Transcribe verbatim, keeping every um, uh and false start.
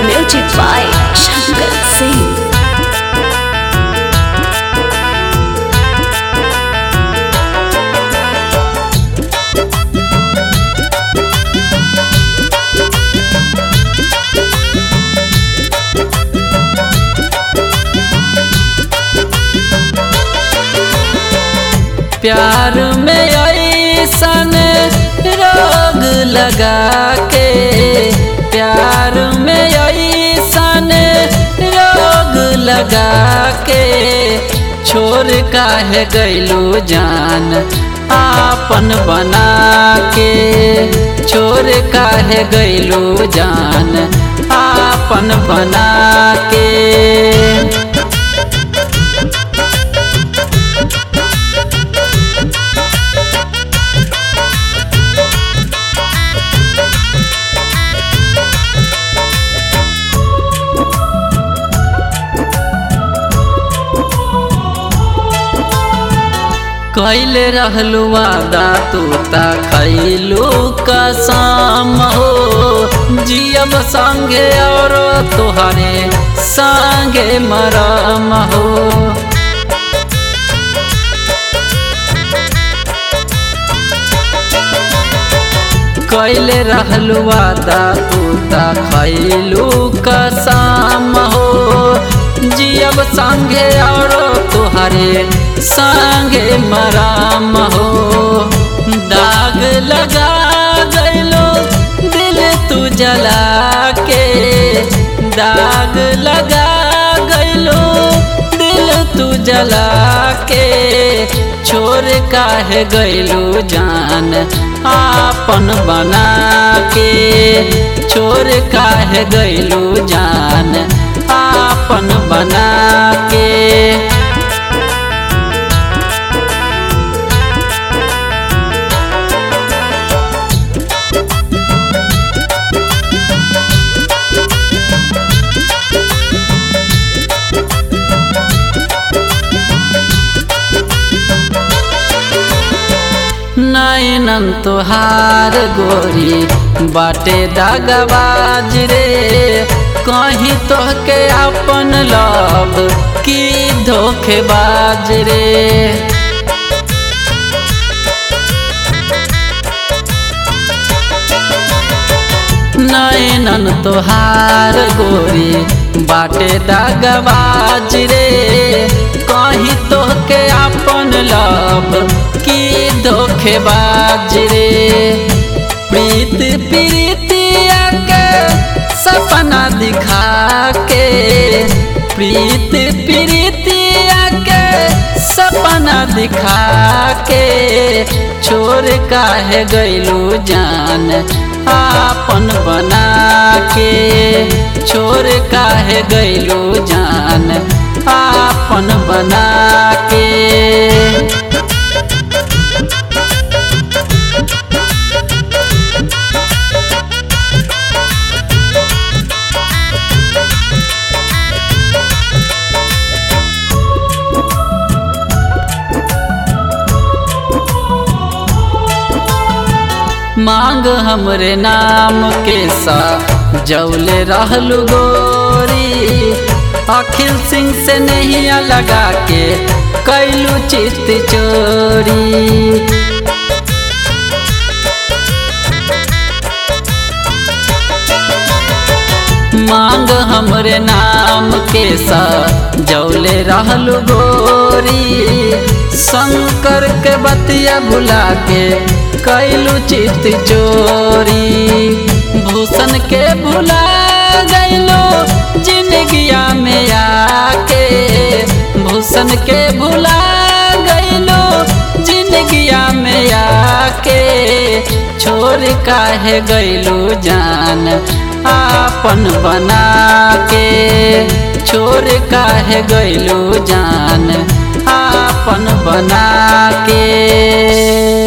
Music by Shankar Singh. प्यार में ऐसन रोग लगा के, प्यार में ऐसन रोग लगा के, छोड़ काहे गइलू जान आपन बना के, छोड़ काहे गइलू जान आपन बना के। कैले रहलू वादा तू ता खैलू कसम हो, जियब संगे और तुहरे संगे मरम हो। कैले रहलू वादा तू ता खैलू कसम हो, जियब संगे और तुहरे संगे मराम हो। दाग लगा गइलो दिल तू जला के, दाग लगा गइलो दिल तू जला के, छोड़ काहे गइलू जान आपन बना के, छोड़ काहे गइलू जान आपन बना के। नैनन तोहार गोरी बाटे दागबाज रे, कहीं तोहके अपन लव की धोखेबाज रे। नैनन तोहार गोरी बाटे दागबाज रे, कहीं तोहके अपन लव की धोखेबाज रे। प्रीत प्रीतिया के सपना दिखा के, प्रीत प्रीतिया के सपना दिखा के, छोड़ काहे गइलू जान आपन बना के, छोड़ काहे गइलू जान आपन बना के। मांग हमरे नाम के सा जौले रहलू गोरी, अखिल सिंह से नहीं लगा के कैलू चित चोरी। मांग हमरे नाम के सा जौले रहलू गोरी, शंकर के बतिया भुला के कैलू चित चोरी। भूषण के भुला गइलो जिंदगिया में आके, भूषण के भुला गइलो जिंदगिया में आके, छोड़ काहे गइलू जान आपन बना के, छोड़ काहे गइलू जान आपन बना के।